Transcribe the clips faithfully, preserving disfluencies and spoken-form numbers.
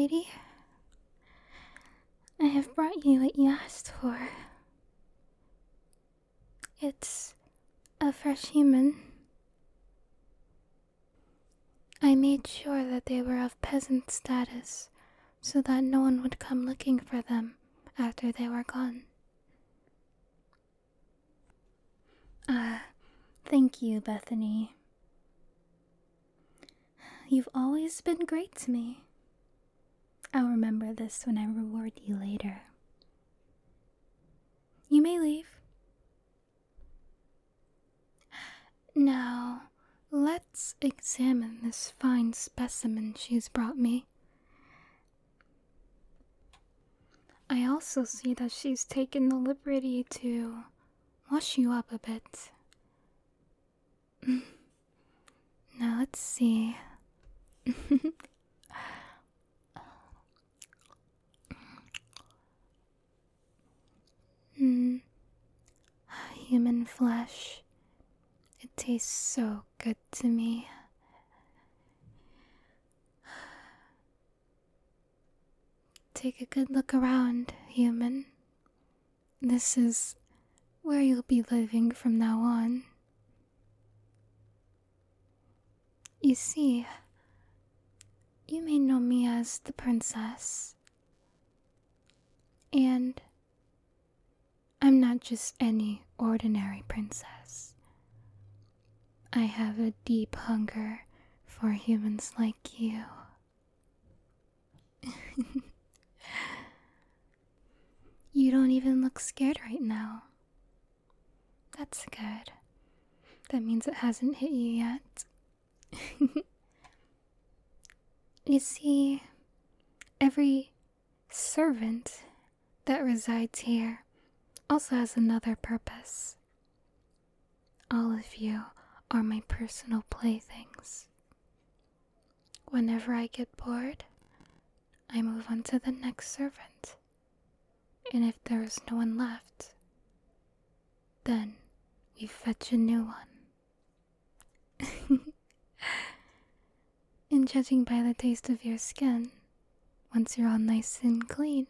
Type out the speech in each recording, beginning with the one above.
lady. I have brought you what you asked for. It's a fresh human. I made sure that they were of peasant status so that no one would come looking for them after they were gone. Ah, uh, thank you, Bethany. You've always been great to me. I'll remember this when I reward you later. You may leave. Now, let's examine this fine specimen she's brought me. I also see that she's taken the liberty to wash you up a bit. Now let's see. mm. Human flesh. It tastes so good to me. Take a good look around, human. This is where you'll be living from now on. You see, you may know me as the princess. And I'm not just any ordinary princess. I have a deep hunger for humans like you. You don't even look scared right now. That's good. That means it hasn't hit you yet. You see, every servant that resides here also has another purpose. All of you are my personal playthings. Whenever I get bored, I move on to the next servant. And if there is no one left, then we fetch a new one. And judging by the taste of your skin, once you're all nice and clean,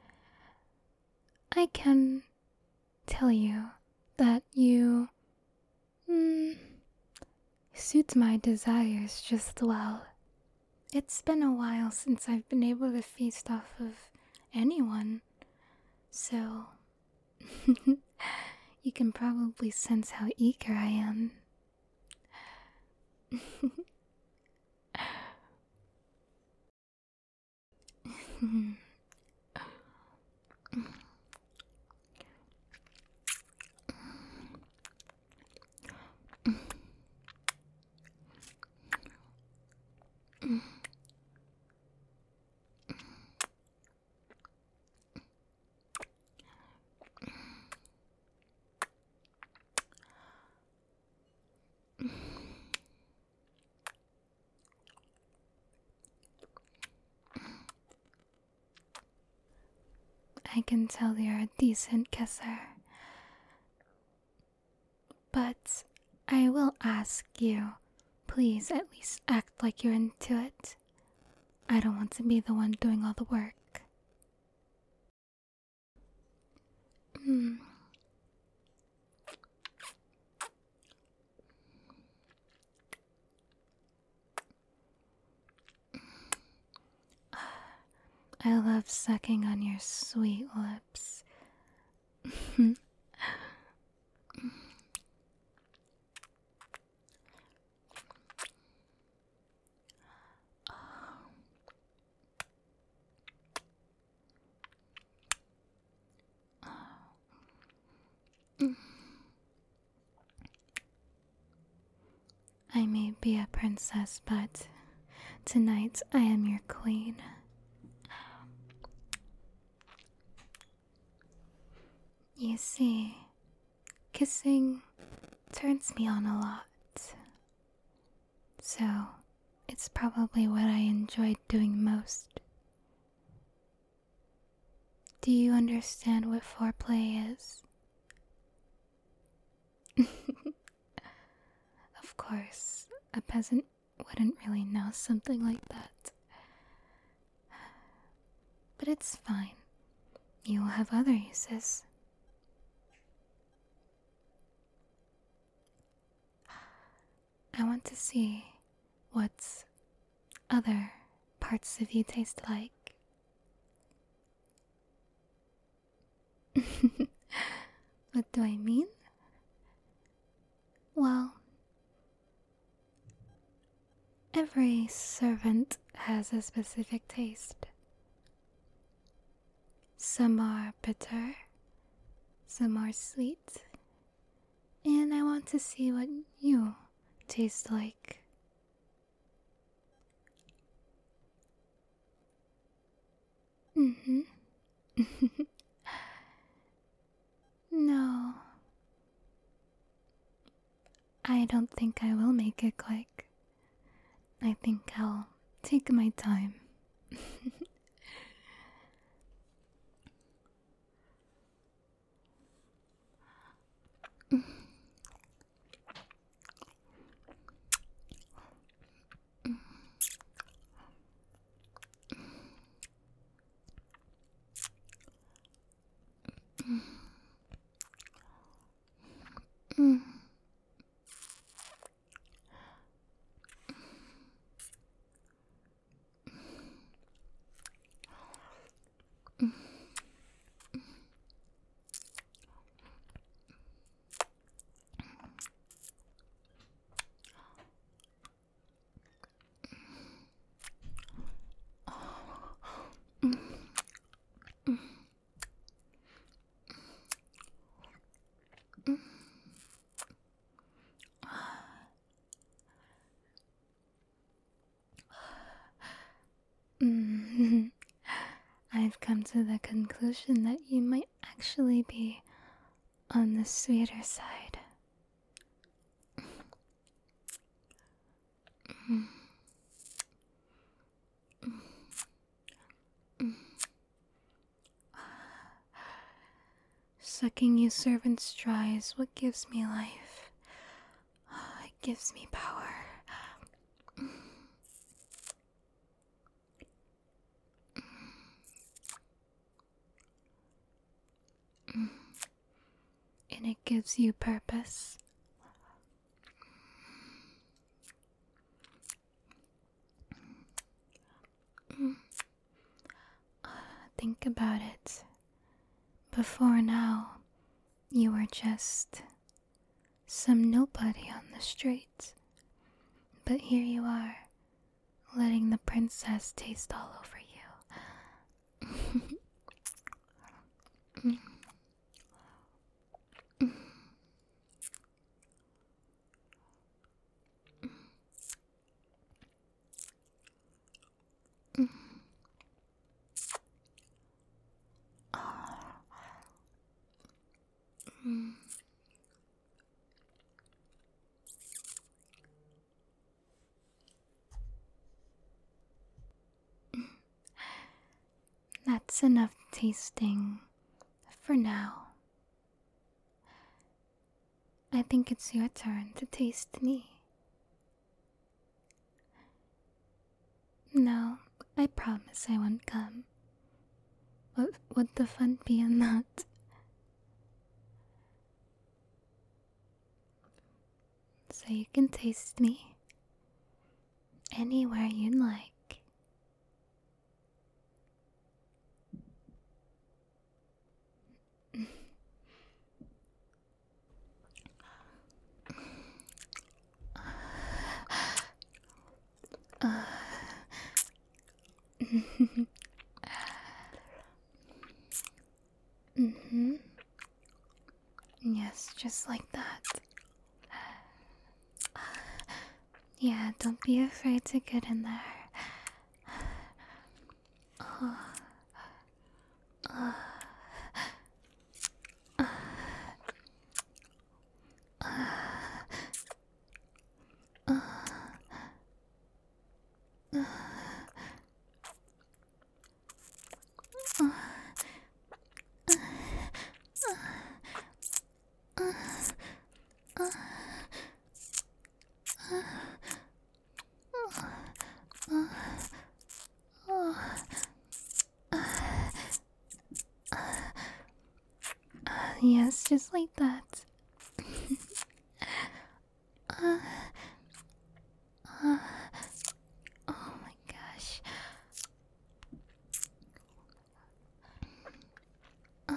I can tell you that you mm, suit my desires just well. It's been a while since I've been able to feast off of anyone, so you can probably sense how eager I am. I can tell you're a decent kisser. But I will ask you, please at least act like you're into it. I don't want to be the one doing all the work. Hmm. I love sucking on your sweet lips. I may be a princess, but tonight I am your queen. You see, kissing turns me on a lot. So, it's probably what I enjoyed doing most. Do you understand what foreplay is? Of course, a peasant wouldn't really know something like that. but it's fine. You'll have other uses. I want to see what other parts of you taste like. What do I mean? Well, every servant has a specific taste. Some are bitter, some are sweet, and I want to see what you taste like. Mm-hmm. No, I don't think I will make it quick. I think I'll take my time. Mm. Mm. I've come to the conclusion that you might actually be on the sweeter side. Mm. Mm. Sucking you servants dry is what gives me life. It gives me power. And it gives you purpose. Think about it. Before now, you were just some nobody on the street. But here you are, letting the princess taste all over you. Mm. Mm. Mm. Mm. That's enough tasting for now. I think it's your turn to taste me. No, I promise I won't come. What would the fun be in that? So you can taste me anywhere you'd like. Uh, mm-hmm. Yes, just like that. Yeah, don't be afraid to get in there. Oh. Oh. Yes, just like that. uh, uh, oh my gosh. Uh,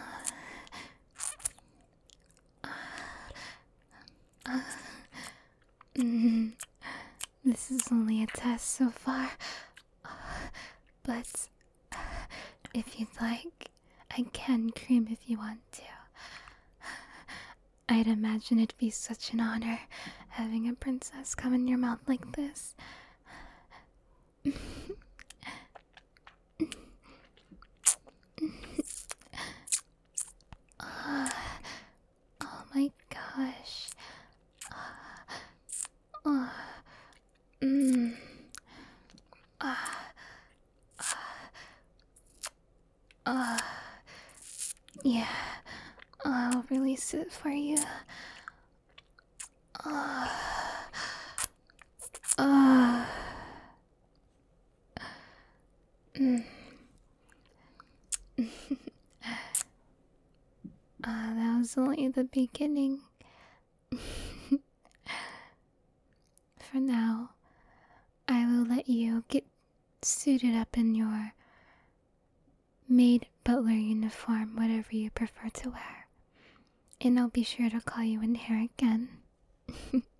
uh, mm, this is only a test so far. But if you'd like, I can cream if you want to. I'd imagine it'd be such an honor having a princess come in your mouth like this. uh, oh my gosh. Uh, mm, uh, uh, yeah, I'll release it for you. Uh, uh, mm. Uh, that was only the beginning. For now, I will let you get suited up in your maid butler uniform, whatever you prefer to wear. And I'll be sure to call you in here again.